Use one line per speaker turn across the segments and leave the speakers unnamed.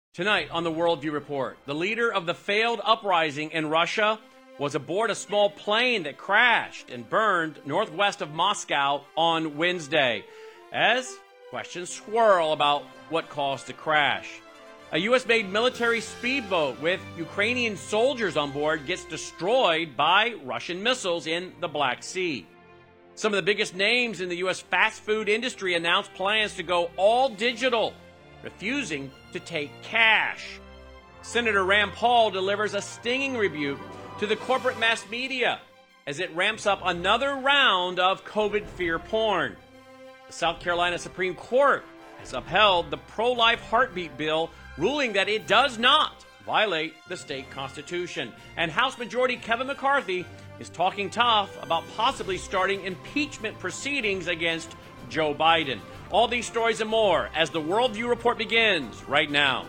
Tonight on the Worldview Report, the leader of the failed uprising in Russia was aboard a small plane that crashed and burned northwest of Moscow on Wednesday, as questions swirl about what caused the crash. A U.S.-made military speedboat with Ukrainian soldiers on board gets destroyed by Russian missiles in the Black Sea. Some of the biggest names in the U.S. fast food industry announced plans to go all digital, refusing to take cash. Senator Rand Paul delivers a stinging rebuke to the corporate mass media as it ramps up another round of COVID fear porn. The South Carolina Supreme Court has upheld the pro-life heartbeat bill, ruling that it does not violate the state constitution. And House Majority Kevin McCarthy is talking tough about possibly starting impeachment proceedings against Joe Biden. All these stories and more as the Worldview Report begins right now.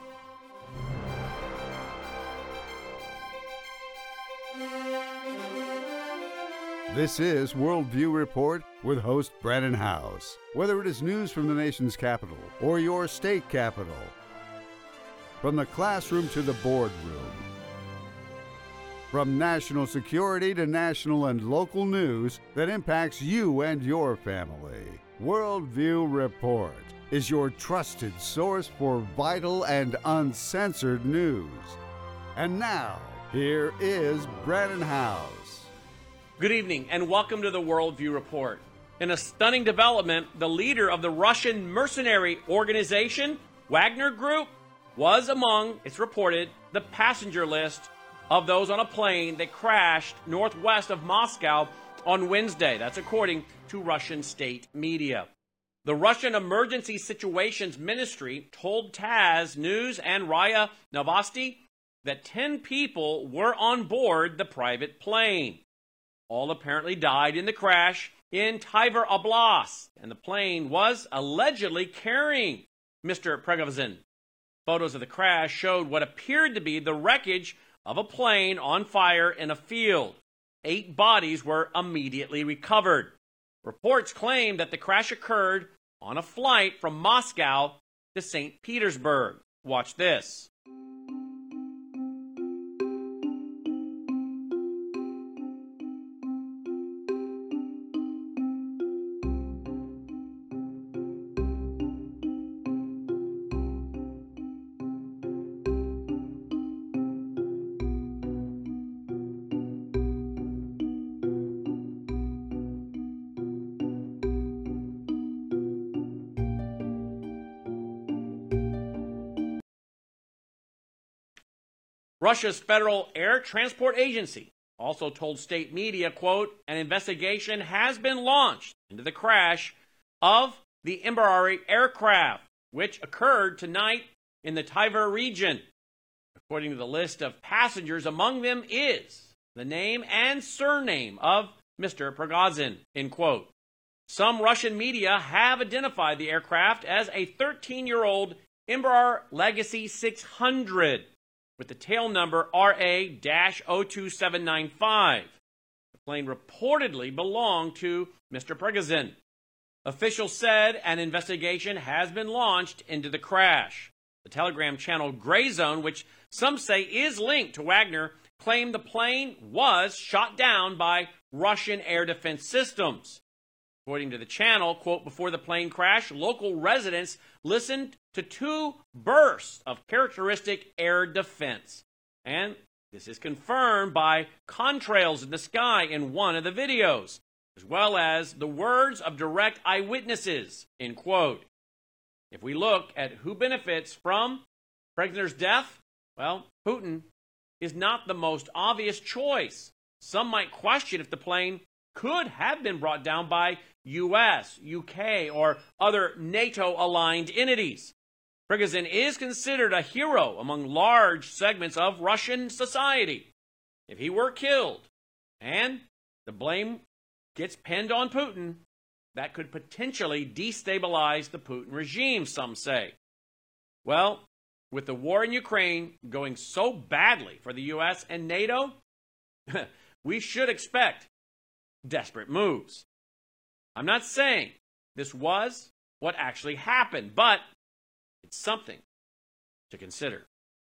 This is Worldview Report with host Brandon House. Whether it is news from the nation's capital or your state capital, from the classroom to the boardroom, from national security to national and local news that impacts you and your family, Worldview Report is your trusted source for vital and uncensored news. And now, here is Brandon House.
Good evening and welcome to the Worldview Report. In a stunning development, the leader of the Russian mercenary organization, Wagner Group, was among, it's reported, the passenger list of those on a plane that crashed northwest of Moscow on Wednesday. That's according to Russian state media. The Russian Emergency Situations Ministry told TASS News and RIA Novosti that 10 people were on board the private plane. All apparently died in the crash in Tver Oblast, and the plane was allegedly carrying Mr. Prigozhin. Photos of the crash showed what appeared to be the wreckage of a plane on fire in a field. 8 bodies were immediately recovered. Reports claim that the crash occurred on a flight from Moscow to St. Petersburg. Watch this. Russia's Federal Air Transport Agency also told state media, quote, an investigation has been launched into the crash of the Embraer aircraft, which occurred tonight in the Tver region. According to the list of passengers, among them is the name and surname of Mr. Prigozhin, end quote. Some Russian media have identified the aircraft as a 13-year-old Embraer Legacy 600. With the tail number RA-02795. The plane reportedly belonged to Mr. Prigozhin. Officials said an investigation has been launched into the crash. The Telegram channel Gray Zone, which some say is linked to Wagner, claimed the plane was shot down by Russian air defense systems. According to the channel, quote, before the plane crash, local residents listened to 2 bursts of characteristic air defense. And this is confirmed by contrails in the sky in one of the videos, as well as the words of direct eyewitnesses, end quote. If we look at who benefits from Prigozhin's death, well, Putin is not the most obvious choice. Some might question if the plane could have been brought down by U.S., UK, or other NATO-aligned entities. Prigozhin is considered a hero among large segments of Russian society. If he were killed, and the blame gets pinned on Putin, that could potentially destabilize the Putin regime, some say. Well, with the war in Ukraine going so badly for the U.S. and NATO, we should expect desperate moves. I'm not saying this was what actually happened, but it's something to consider.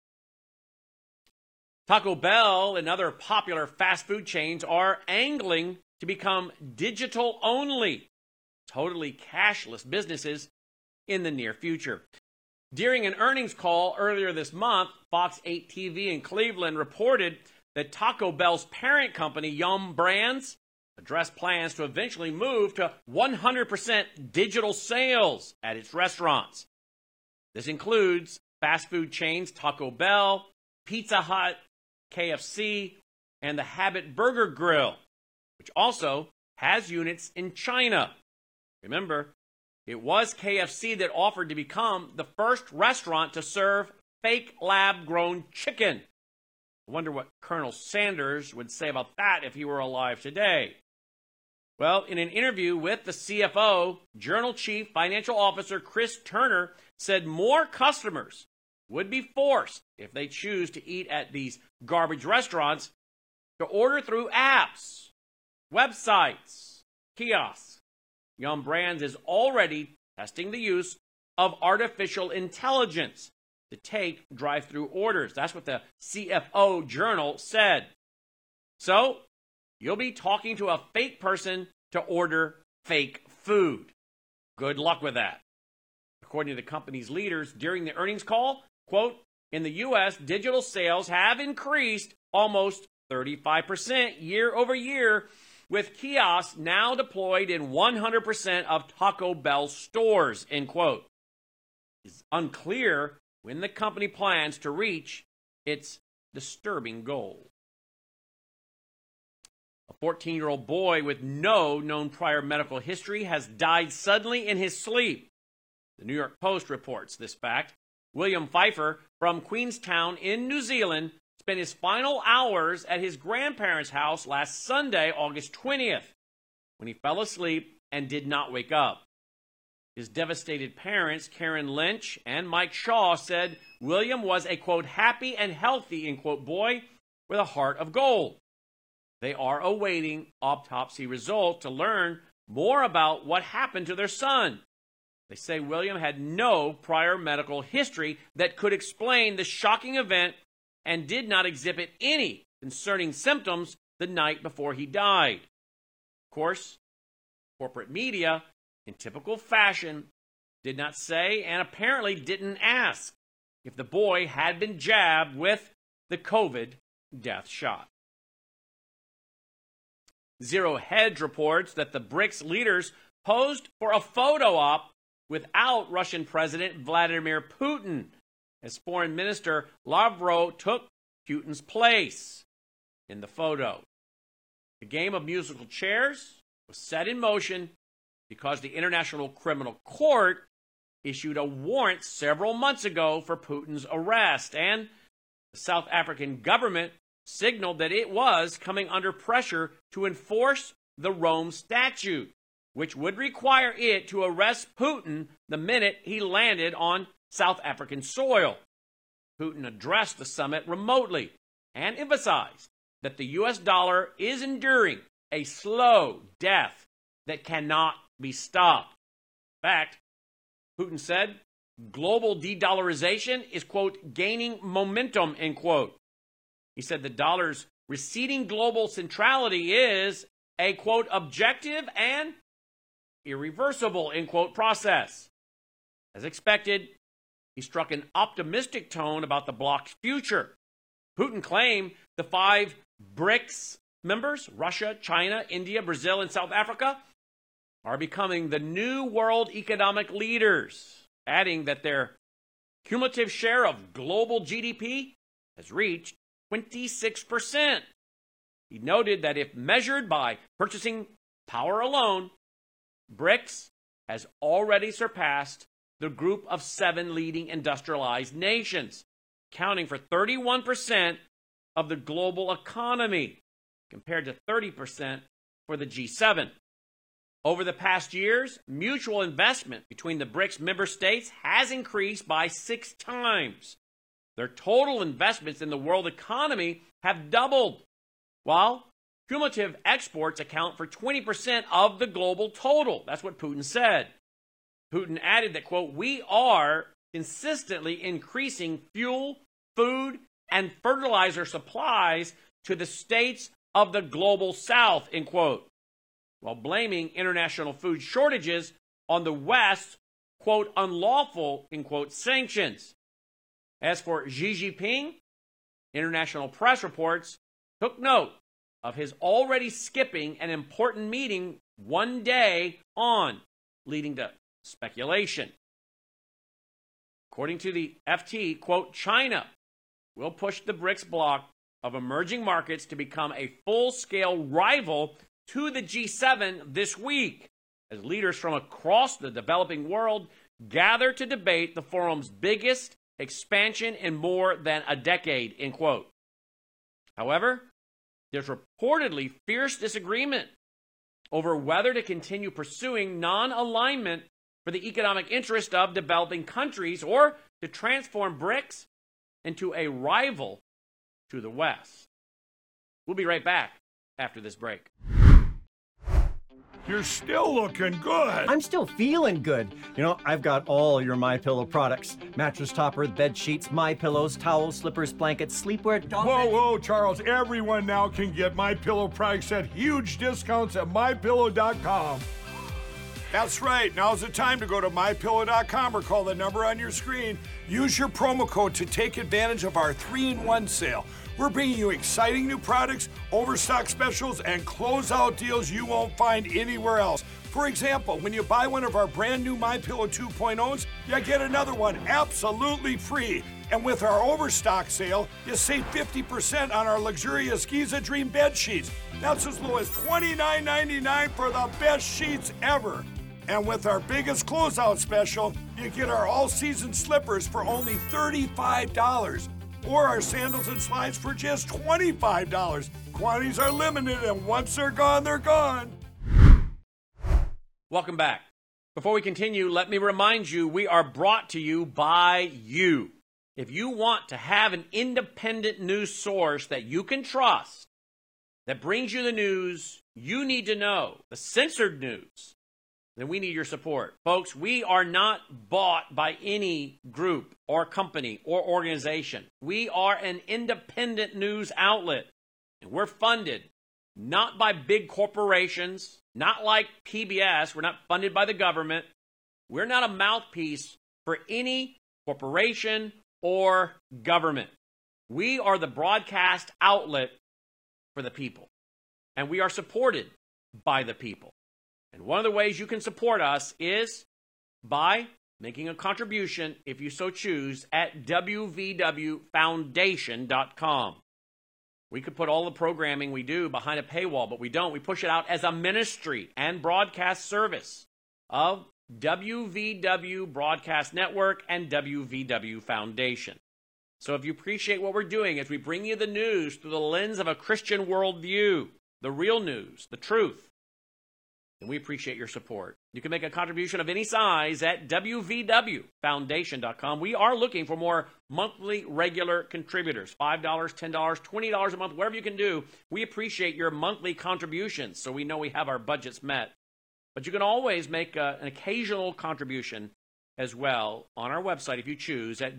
Taco Bell and other popular fast food chains are angling to become digital-only, totally cashless businesses in the near future. During an earnings call earlier this month, Fox 8 TV in Cleveland reported that Taco Bell's parent company, Yum Brands, addressed plans to eventually move to 100% digital sales at its restaurants. This includes fast food chains Taco Bell, Pizza Hut, KFC, and the Habit Burger Grill, which also has units in China. Remember, it was KFC that offered to become the first restaurant to serve fake lab-grown chicken. I wonder what Colonel Sanders would say about that if he were alive today. Well, in an interview with the CFO, Journal Chief Financial Officer Chris Turner said more customers would be forced, if they choose to eat at these garbage restaurants, to order through apps, websites, kiosks. Yum Brands is already testing the use of artificial intelligence to take drive-through orders. That's what the CFO Journal said. So, you'll be talking to a fake person to order fake food. Good luck with that. According to the company's leaders during the earnings call, quote, in the U.S., digital sales have increased almost 35% year over year, with kiosks now deployed in 100% of Taco Bell stores, end quote. It's unclear when the company plans to reach its disturbing goal. A 14-year-old boy with no known prior medical history has died suddenly in his sleep. The New York Post reports this fact. William Pfeiffer from Queenstown in New Zealand spent his final hours at his grandparents' house last Sunday, August 20th, when he fell asleep and did not wake up. His devastated parents, Karen Lynch and Mike Shaw, said William was a, quote, happy and healthy, end quote, boy with a heart of gold. They are awaiting autopsy results to learn more about what happened to their son. They say William had no prior medical history that could explain the shocking event and did not exhibit any concerning symptoms the night before he died. Of course, corporate media, in typical fashion, did not say and apparently didn't ask if the boy had been jabbed with the COVID death shot. Zero Hedge reports that the BRICS leaders posed for a photo op without Russian President Vladimir Putin, as Foreign Minister Lavrov took Putin's place in the photo. The game of musical chairs was set in motion because the International Criminal Court issued a warrant several months ago for Putin's arrest, and the South African government signaled that it was coming under pressure to enforce the Rome Statute, which would require it to arrest Putin the minute he landed on South African soil. Putin addressed the summit remotely and emphasized that the U.S. dollar is enduring a slow death that cannot be stopped. In fact, Putin said, global de-dollarization is, quote, gaining momentum, end quote. He said the dollar's receding global centrality is a, quote, objective and irreversible, end quote, process. As expected, he struck an optimistic tone about the bloc's future. Putin claimed the 5 BRICS members, Russia, China, India, Brazil, and South Africa, are becoming the new world economic leaders, adding that their cumulative share of global GDP has reached 26%. He noted that if measured by purchasing power alone, BRICS has already surpassed the group of 7 leading industrialized nations, accounting for 31% of the global economy, compared to 30% for the G7. Over the past years, mutual investment between the BRICS member states has increased by 6 times. Their total investments in the world economy have doubled, while cumulative exports account for 20% of the global total. That's what Putin said. Putin added that, quote, we are consistently increasing fuel, food, and fertilizer supplies to the states of the global south, end quote, while blaming international food shortages on the West's, quote, unlawful, end quote, sanctions. As for Xi Jinping, international press reports took note of his already skipping an important meeting one day on, leading to speculation. According to the FT, quote, China will push the BRICS bloc of emerging markets to become a full-scale rival to the G7 this week, as leaders from across the developing world gather to debate the forum's biggest expansion in more than a decade, end quote. However, there's reportedly fierce disagreement over whether to continue pursuing non-alignment for the economic interest of developing countries or to transform BRICS into a rival to the West. We'll be right back after this break.
You're still looking good.
I'm still feeling good. You know, I've got all your MyPillow products. Mattress topper, bed sheets, MyPillows, towels, slippers, blankets, sleepwear, dog beds.
Whoa, Charles. Everyone now can get MyPillow products at huge discounts at MyPillow.com. That's right. Now's the time to go to MyPillow.com or call the number on your screen. Use your promo code to take advantage of our 3-in-1 sale. We're bringing you exciting new products, overstock specials, and closeout deals you won't find anywhere else. For example, when you buy one of our brand new MyPillow 2.0s, you get another one absolutely free. And with our overstock sale, you save 50% on our luxurious Giza Dream bed sheets. That's as low as $29.99 for the best sheets ever. And with our biggest closeout special, you get our all-season slippers for only $35. Or our sandals and slides for just $25. Quantities are limited, and once they're gone, they're gone.
Welcome back. Before we continue, let me remind you we are brought to you by you. If you want to have an independent news source that you can trust, that brings you the news you need to know, the censored news, then we need your support. Folks, we are not bought by any group or company or organization. We are an independent news outlet, and we're funded not by big corporations, not like PBS. We're not funded by the government. We're not a mouthpiece for any corporation or government. We are the broadcast outlet for the people, and we are supported by the people. And one of the ways you can support us is by making a contribution, if you so choose, at wvwfoundation.com. We could put all the programming we do behind a paywall, but we don't. We push it out as a ministry and broadcast service of WVW Broadcast Network and WVW Foundation. So if you appreciate what we're doing as we bring you the news through the lens of a Christian worldview, the real news, the truth, and we appreciate your support. You can make a contribution of any size at wvwfoundation.com. We are looking for more monthly regular contributors, $5, $10, $20 a month, whatever you can do. We appreciate your monthly contributions so we know we have our budgets met. But you can always make an occasional contribution as well on our website if you choose at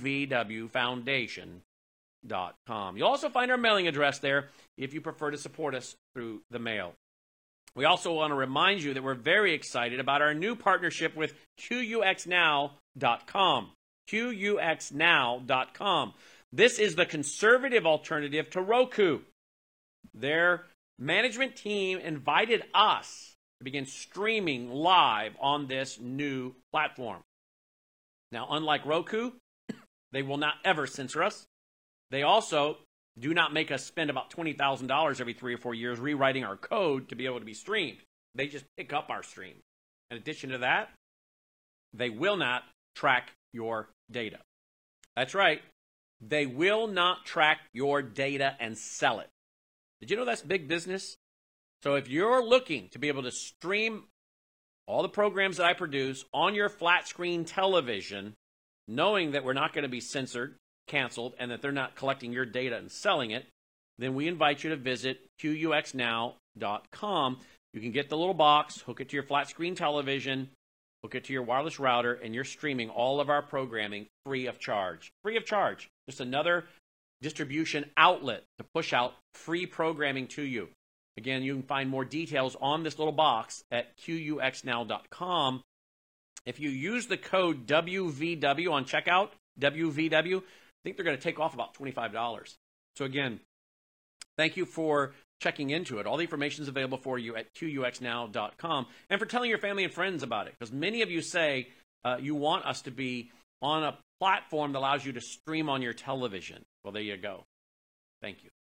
wvwfoundation.com. You'll also find our mailing address there if you prefer to support us through the mail. We also want to remind you that we're very excited about our new partnership with QUXNow.com. QUXNow.com. This is the conservative alternative to Roku. Their management team invited us to begin streaming live on this new platform. Now, unlike Roku, they will not ever censor us. They also do not make us spend about $20,000 every 3 or 4 years rewriting our code to be able to be streamed. They just pick up our stream. In addition to that, they will not track your data. That's right. They will not track your data and sell it. Did you know that's big business? So if you're looking to be able to stream all the programs that I produce on your flat screen television, knowing that we're not going to be censored, canceled, and that they're not collecting your data and selling it, then we invite you to visit QUXNow.com. You can get the little box, hook it to your flat screen television, Hook it to your wireless router, and you're streaming all of our programming free of charge. Free of charge. Just another distribution outlet to push out free programming to you. Again, you can find more details on this little box at QUXNow.com. If you use the code WVW on checkout, WVW, I think they're going to take off about $25. So again, thank you for checking into it. All the information is available for you at QUXNow.com, and for telling your family and friends about it, because many of you say you want us to be on a platform that allows you to stream on your television. Well, there you go. Thank you.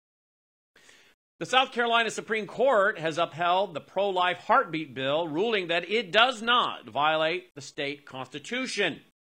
The South Carolina Supreme Court has upheld the pro-life heartbeat bill, ruling that it does not violate the state constitution.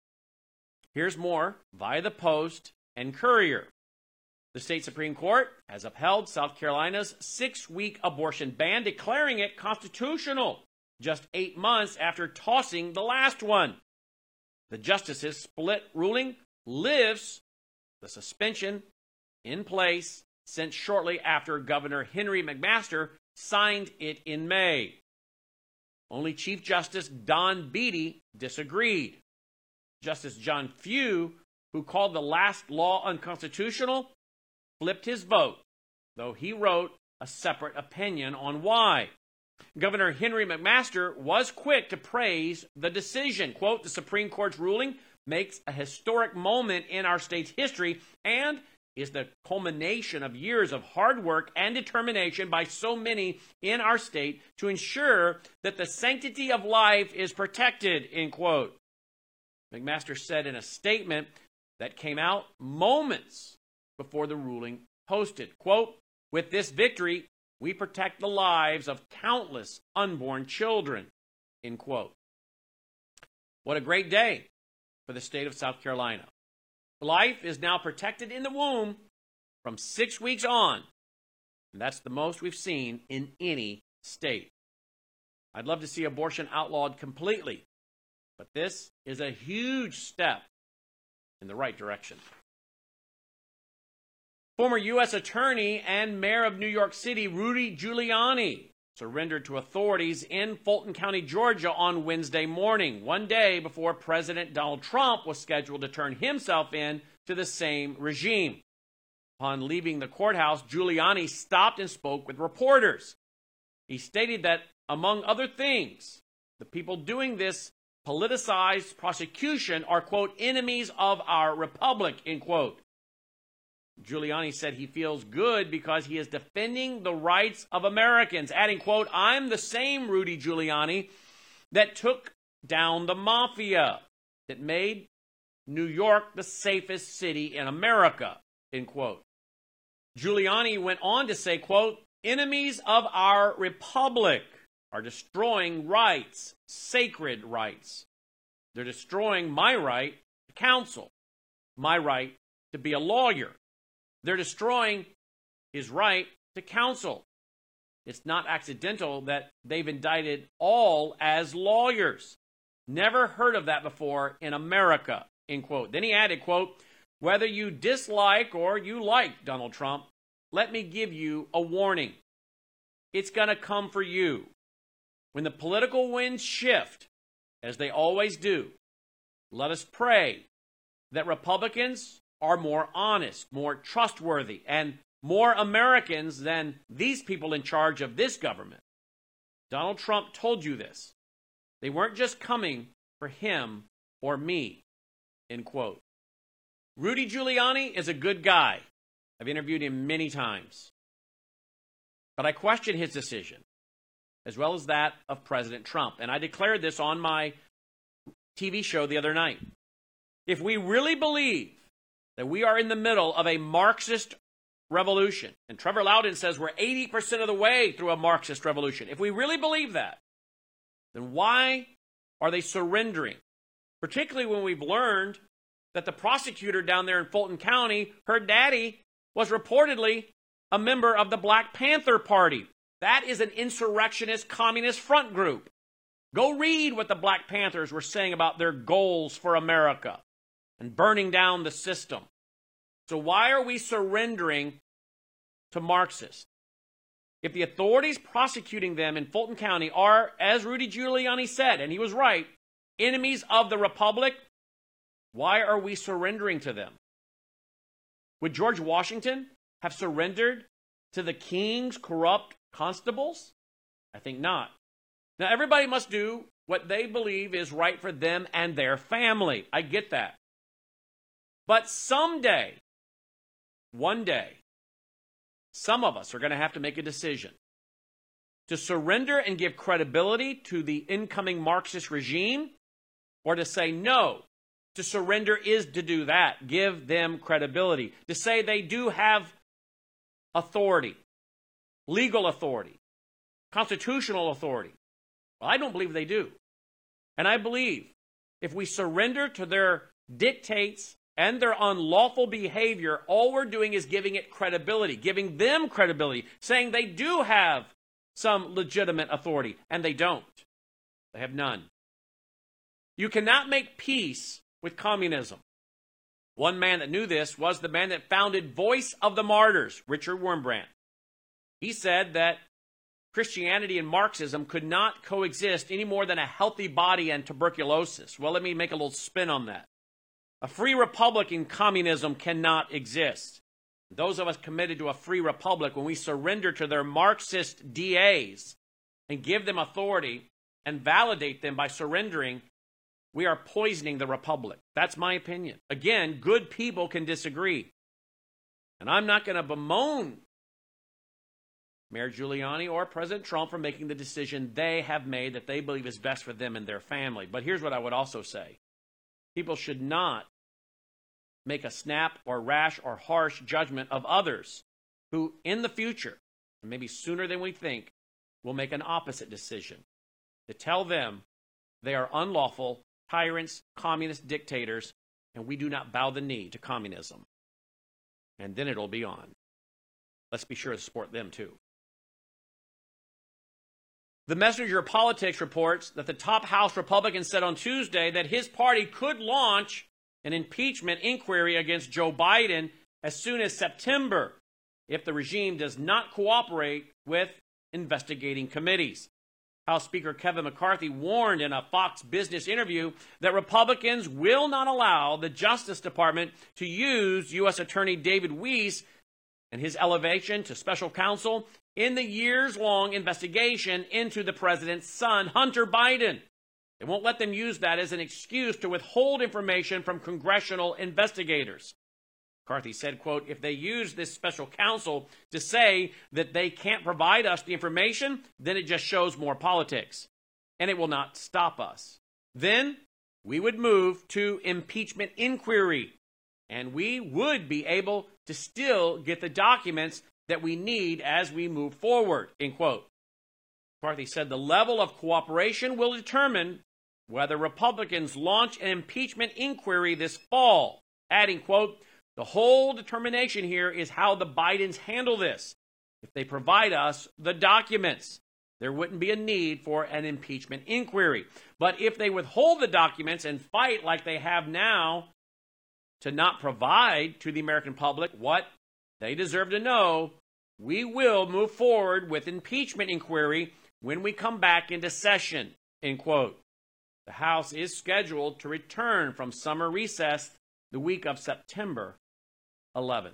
Here's more via the Post and Courier. The state Supreme Court has upheld South Carolina's 6-week abortion ban, declaring it constitutional just 8 months after tossing the last one. The justices' split ruling lives the suspension in place since shortly after Governor Henry McMaster signed it in May. Only Chief Justice Don Beatty disagreed. Justice John Few, who called the last law unconstitutional, flipped his vote, though he wrote a separate opinion on why. Governor Henry McMaster was quick to praise the decision. Quote, "The Supreme Court's ruling makes a historic moment in our state's history and is the culmination of years of hard work and determination by so many in our state to ensure that the sanctity of life is protected," end quote. McMaster said in a statement that came out moments before the ruling posted, quote, "With this victory, we protect the lives of countless unborn children," end quote. What a great day for the state of South Carolina. Life is now protected in the womb from 6 weeks on, and that's the most we've seen in any state. I'd love to see abortion outlawed completely, but this is a huge step in the right direction. Former U.S. Attorney and Mayor of New York City, Rudy Giuliani, surrendered to authorities in Fulton County, Georgia on Wednesday morning, one day before President Donald Trump was scheduled to turn himself in to the same regime. Upon leaving the courthouse, Giuliani stopped and spoke with reporters. He stated that, among other things, the people doing this politicized prosecution are, quote, "enemies of our republic," end quote. Giuliani said he feels good because he is defending the rights of Americans, adding, quote, "I'm the same Rudy Giuliani that took down the mafia, that made New York the safest city in America," end quote. Giuliani went on to say, quote, "Enemies of our republic are destroying rights, sacred rights. They're destroying my right to counsel, my right to be a lawyer. They're destroying his right to counsel. It's not accidental that they've indicted all as lawyers. Never heard of that before in America," end quote. Then he added, quote, "Whether you dislike or you like Donald Trump, let me give you a warning. It's going to come for you. When the political winds shift, as they always do, let us pray that Republicans are more honest, more trustworthy, and more Americans than these people in charge of this government. Donald Trump told you this. They weren't just coming for him or me," end quote. Rudy Giuliani is a good guy. I've interviewed him many times. But I question his decision, as well as that of President Trump. And I declared this on my TV show the other night. If we really believe that we are in the middle of a Marxist revolution, and Trevor Loudon says we're 80% of the way through a Marxist revolution. If we really believe that, then why are they surrendering? Particularly when we've learned that the prosecutor down there in Fulton County, her daddy, was reportedly a member of the Black Panther Party. That is an insurrectionist communist front group. Go read what the Black Panthers were saying about their goals for America and burning down the system. So why are we surrendering to Marxists? If the authorities prosecuting them in Fulton County are, as Rudy Giuliani said, and he was right, enemies of the Republic, why are we surrendering to them? Would George Washington have surrendered to the king's corrupt constables? I think not. Now, everybody must do what they believe is right for them and their family. I get that. But someday, one day, some of us are going to have to make a decision to surrender and give credibility to the incoming Marxist regime, or to say no. To surrender is to do that, give them credibility, to say they do have authority, legal authority, constitutional authority. Well, I don't believe they do. And I believe if we surrender to their dictates and their unlawful behavior, all we're doing is giving it credibility, giving them credibility, saying they do have some legitimate authority, and they don't. They have none. You cannot make peace with communism. One man that knew this was the man that founded Voice of the Martyrs, Richard Wurmbrand. He said that Christianity and Marxism could not coexist any more than a healthy body and tuberculosis. Well, let me make a little spin on that. A free republic and communism cannot exist. Those of us committed to a free republic, when we surrender to their Marxist DAs and give them authority and validate them by surrendering, we are poisoning the republic. That's my opinion. Again, good people can disagree. And I'm not going to bemoan Mayor Giuliani or President Trump for making the decision they have made that they believe is best for them and their family. But here's what I would also say. People should not make a snap or rash or harsh judgment of others who in the future, and maybe sooner than we think, will make an opposite decision. To tell them they are unlawful, tyrants, communist dictators, and we do not bow the knee to communism. And then it'll be on. Let's be sure to support them too. The Messenger of Politics reports that the top House Republican said on Tuesday that his party could launch an impeachment inquiry against Joe Biden as soon as September if the regime does not cooperate with investigating committees. House Speaker Kevin McCarthy warned in a Fox Business interview that Republicans will not allow the Justice Department to use U.S. Attorney David Weiss and his elevation to special counsel in the years-long investigation into the president's son, Hunter Biden. They won't let them use that as an excuse to withhold information from congressional investigators. McCarthy said, quote, if they use this special counsel to say that they can't provide us the information, then it just shows more politics, and it will not stop us. Then we would move to impeachment inquiry, and we would be able to still get the documents that we need as we move forward, end quote. McCarthy said the level of cooperation will determine whether Republicans launch an impeachment inquiry this fall, adding, quote, the whole determination here is how the Bidens handle this. If they provide us the documents, there wouldn't be a need for an impeachment inquiry. But if they withhold the documents and fight like they have now to not provide to the American public what they deserve to know, we will move forward with impeachment inquiry when we come back into session, end quote. The House is scheduled to return from summer recess the week of September 11th.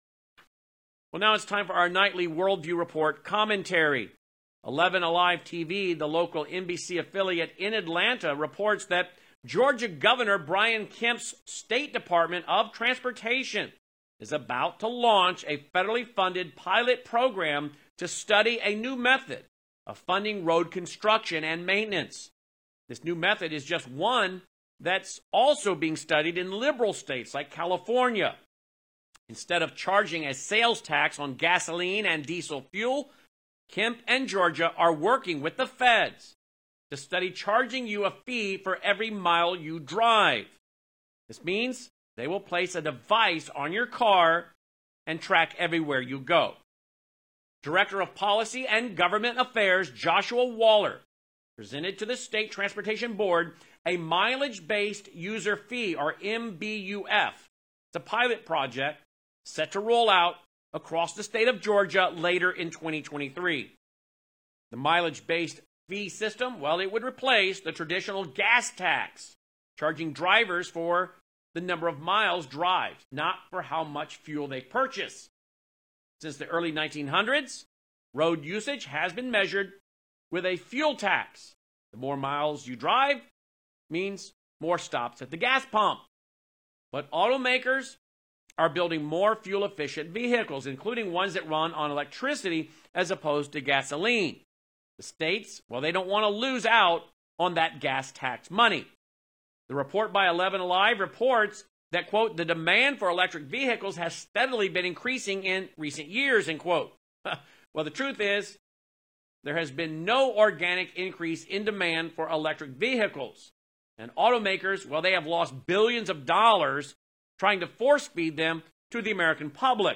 Well, now it's time for our nightly Worldview Report commentary. 11 Alive TV, the local NBC affiliate in Atlanta, reports that Georgia Governor Brian Kemp's State Department of Transportation is about to launch a federally funded pilot program to study a new method of funding road construction and maintenance. This new method is just one that's also being studied in liberal states like California. Instead of charging a sales tax on gasoline and diesel fuel, Kemp and Georgia are working with the feds to study charging you a fee for every mile you drive. This means they will place a device on your car and track everywhere you go. Director of Policy and Government Affairs Joshua Waller presented to the State Transportation Board a mileage-based user fee, or MBUF. It's a pilot project set to roll out across the state of Georgia later in 2023. The mileage-based fee system, well, it would replace the traditional gas tax, charging drivers for the number of miles driven, not for how much fuel they purchase. Since the early 1900s, road usage has been measured with a fuel tax. The more miles you drive means more stops at the gas pump. But automakers are building more fuel-efficient vehicles, including ones that run on electricity as opposed to gasoline. The states, well, they don't want to lose out on that gas tax money. The report by 11 Alive reports that, quote, the demand for electric vehicles has steadily been increasing in recent years, end quote. Well, the truth is, there has been no organic increase in demand for electric vehicles. And automakers, well, they have lost billions of dollars trying to force feed them to the American public.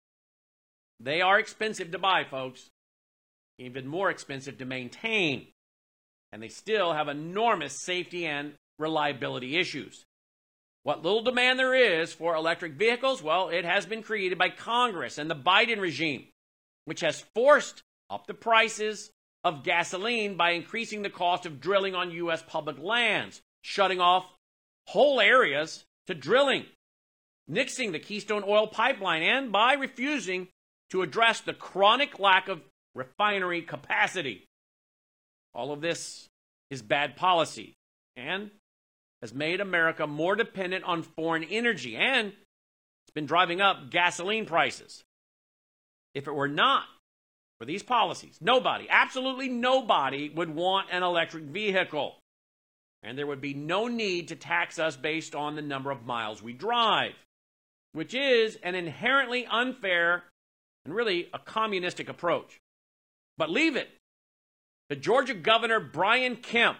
They are expensive to buy, folks. Even more expensive to maintain. And they still have enormous safety and reliability issues. What little demand there is for electric vehicles, well, it has been created by Congress and the Biden regime, which has forced up the prices of gasoline by increasing the cost of drilling on U.S. public lands, shutting off whole areas to drilling, nixing the Keystone Oil Pipeline, and by refusing to address the chronic lack of refinery capacity. All of this is bad policy and has made America more dependent on foreign energy, and it's been driving up gasoline prices. If it were not for these policies, nobody, absolutely nobody, would want an electric vehicle. And there would be no need to tax us based on the number of miles we drive, which is an inherently unfair and really a communistic approach. But leave it to Georgia Governor Brian Kemp,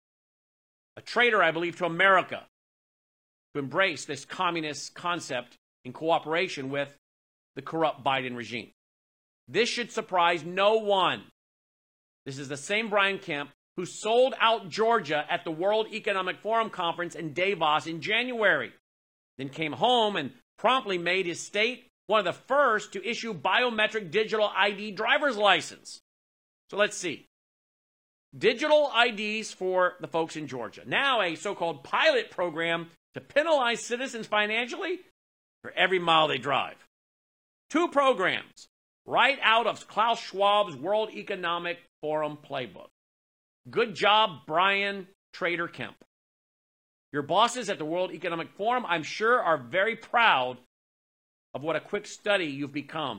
a traitor, I believe, to America, to embrace this communist concept in cooperation with the corrupt Biden regime. This should surprise no one. This is the same Brian Kemp who sold out Georgia at the World Economic Forum conference in Davos in January, then came home and promptly made his state one of the first to issue biometric digital ID driver's license. So let's see. Digital IDs for the folks in Georgia. Now a so-called pilot program to penalize citizens financially for every mile they drive. 2 programs right out of Klaus Schwab's World Economic Forum playbook. Good job, Brian Trader Kemp. Your bosses at the World Economic Forum, I'm sure, are very proud of what a quick study you've become.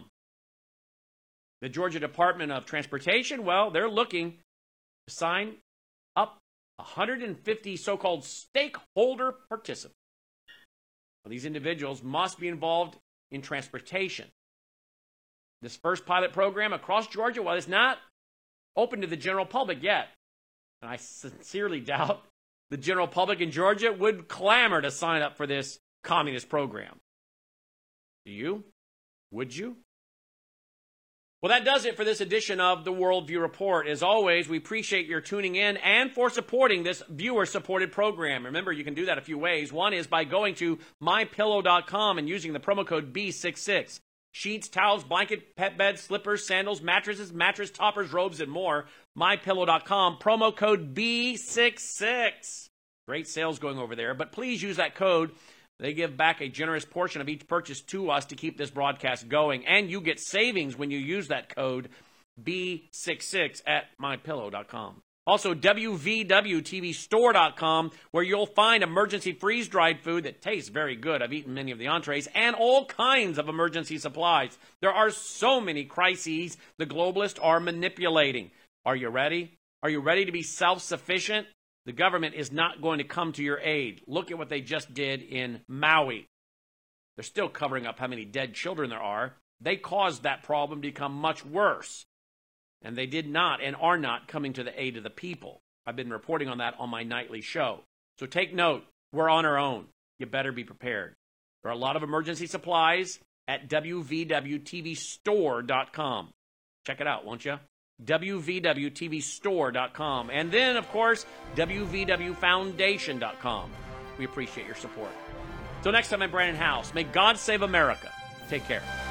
The Georgia Department of Transportation, well, they're looking to sign up 150 so-called stakeholder participants. Well, these individuals must be involved in transportation. This first pilot program across Georgia, well, it's not open to the general public yet. And I sincerely doubt the general public in Georgia would clamor to sign up for this communist program. Do you? Would you? Well, that does it for this edition of the Worldview Report. As always, we appreciate your tuning in and for supporting this viewer-supported program. Remember, you can do that a few ways. One is by going to MyPillow.com and using the promo code B66. Sheets, towels, blanket, pet beds, slippers, sandals, mattresses, mattress toppers, robes, and more. MyPillow.com, promo code B66. Great sales going over there, but please use that code. They give back a generous portion of each purchase to us to keep this broadcast going, and you get savings when you use that code B66 at MyPillow.com. Also, WVWTVStore.com, where you'll find emergency freeze-dried food that tastes very good. I've eaten many of the entrees, and all kinds of emergency supplies. There are so many crises the globalists are manipulating. Are you ready? Are you ready to be self-sufficient? The government is not going to come to your aid. Look at what they just did in Maui. They're still covering up how many dead children there are. They caused that problem to become much worse. And they did not and are not coming to the aid of the people. I've been reporting on that on my nightly show. So take note, we're on our own. You better be prepared. There are a lot of emergency supplies at WVWTVStore.com. Check it out, won't you? WVWTVStore.com. And then, of course, WVWFoundation.com. We appreciate your support. Till next time, I'm Brandon House. May God save America. Take care.